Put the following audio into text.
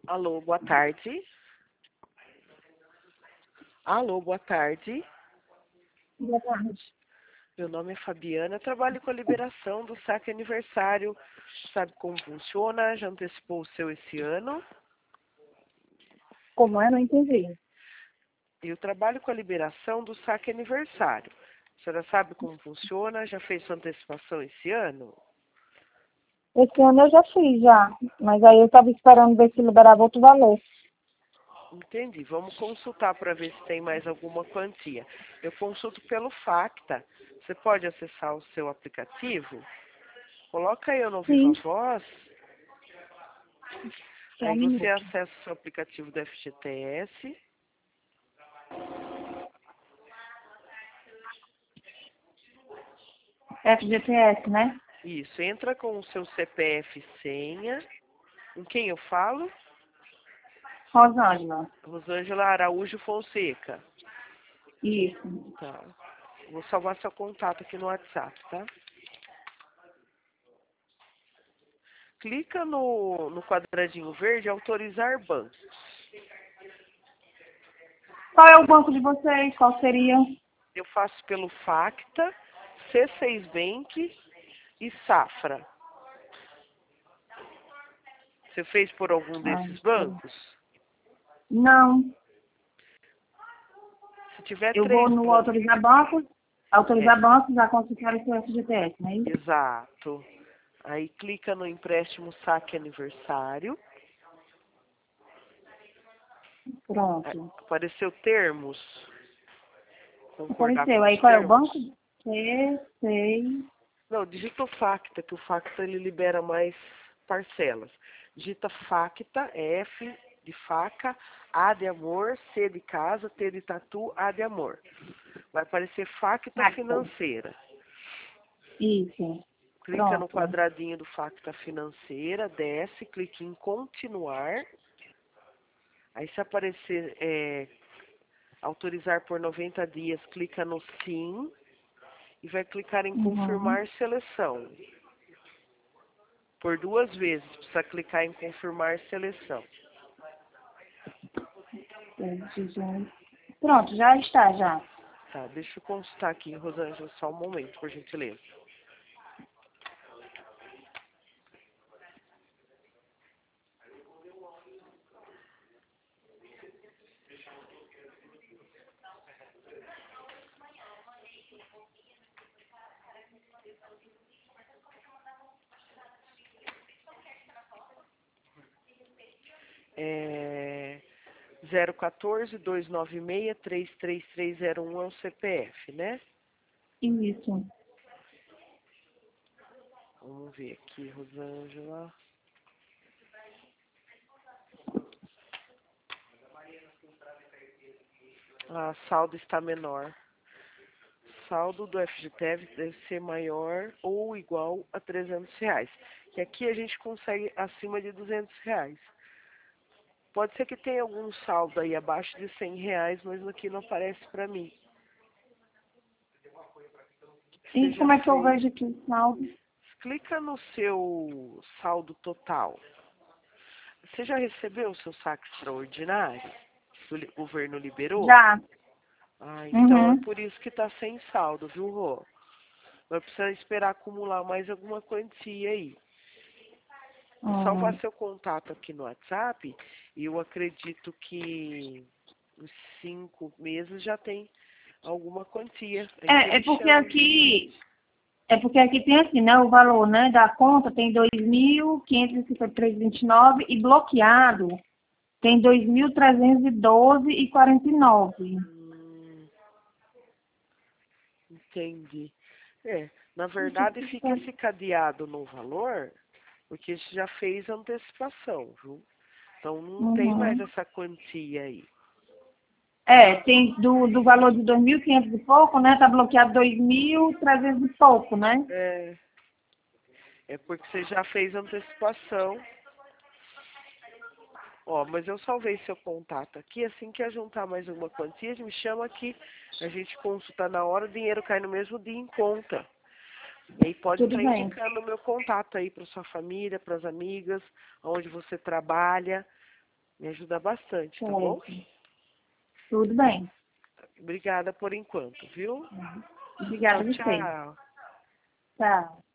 Alô, boa tarde. Alô, boa tarde. Boa tarde. Meu nome é Fabiana, trabalho com a liberação do saque aniversário. Sabe como funciona? Já antecipou o seu esse ano? Como é? Não entendi. Eu trabalho com a liberação do saque aniversário. A senhora sabe como funciona? Já fez sua antecipação esse ano? Esse ano eu já fiz, já. Mas aí eu estava esperando ver se liberava outro valor. Entendi. Vamos consultar para ver se tem mais alguma quantia. Eu consulto pelo Facta. Você pode acessar o seu aplicativo? Coloca aí no Viva Sim, Voz. só um Aí você minuto. acessa o seu aplicativo do FGTS. FGTS, né? Isso, entra com o seu CPF e senha. Com quem eu falo? Rosângela. Rosângela Araújo Fonseca. Isso. Tá. Vou salvar seu contato aqui no WhatsApp, tá? Clica no quadradinho verde, autorizar bancos. Qual é o banco de vocês? Qual seria? Eu faço pelo Facta, C6 Bank e Safra. Você fez por algum Ah, desses bancos? não. Se tiver Eu vou três no bancos. autorizar bancos. Autorizar É, bancos, já consultar o seu FGTS, não é isso? exato. Aí clica no empréstimo saque aniversário. Pronto. Apareceu termos. Concordar Apareceu. com Aí os qual é o termos? banco? C6. Não, digita o Facta, que o Facta ele libera mais parcelas. Digita Facta, F de faca, A de amor, C de casa, T de tatu, A de amor. Vai aparecer Facta Facto. financeira. Isso. Clica no Pronto. quadradinho do Facta financeira, desce, clique em continuar. Aí se aparecer autorizar por 90 dias, clica no sim e vai clicar em Uhum. confirmar seleção. Por 2 vezes, precisa clicar em confirmar seleção. Pronto, já está, já. Tá, deixa eu consultar aqui, Rosângela, só um momento, por gentileza. É 014-296-33301 é o CPF, né? Isso. Vamos ver aqui, Rosângela. Ah, saldo está menor. Saldo do FGTS deve ser maior ou igual a R$ 300. Que aqui a gente consegue acima de R$ 200. Pode ser que tenha algum saldo aí abaixo de R$ 100, mas aqui não aparece para mim. Você E já como é que eu fez? vejo aqui o saldo? Clica no seu saldo total. Você já recebeu o seu saque extraordinário? Que o governo liberou? Já. Ah, então é Uhum. por isso que está sem saldo, viu, Rô? Vai precisar esperar acumular mais alguma quantia aí. Vou salvar Hum. seu contato aqui no WhatsApp e eu acredito que uns 5 meses já tem alguma quantia. Aí você É, é me porque chama. aqui, é porque aqui tem assim, né? O valor, né, da conta tem 2.553,29 e bloqueado tem 2.312,49. Hum, entendi. Na verdade fica esse cadeado no valor, porque você já fez antecipação, viu? Então não tem mais Uhum. essa quantia aí. É, tem do valor de 2.500 e pouco, né? Tá bloqueado 2.300 e pouco, né? É, é porque você já fez antecipação. Ó, mas eu salvei seu contato aqui, assim que juntar mais uma quantia, me chama aqui, a gente consulta na hora, o dinheiro cai no mesmo dia em conta. E aí pode Tudo estar bem. indicando o meu contato aí para sua família, para as amigas, onde você trabalha. Me ajuda bastante, tá bom? Certo. Tudo bem. Obrigada por enquanto, viu? Obrigada a Tchau, você. tchau. Tchau.